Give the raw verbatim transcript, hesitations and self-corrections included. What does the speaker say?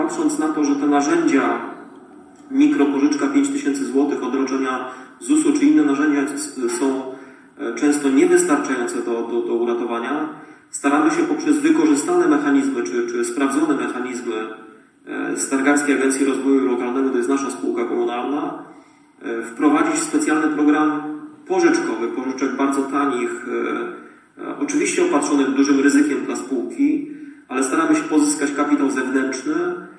Patrząc na to, że te narzędzia, mikropożyczka pięć tysięcy złotych, odroczenia Z U S u czy inne narzędzia są często niewystarczające do, do, do uratowania, staramy się poprzez wykorzystane mechanizmy czy, czy sprawdzone mechanizmy Stargardzkiej Agencji Rozwoju Lokalnego, to jest nasza spółka komunalna, wprowadzić specjalny program pożyczkowy, pożyczek bardzo tanich, oczywiście opatrzonych dużym ryzykiem dla spółki, ale staramy się pozyskać kapitał zewnętrzny,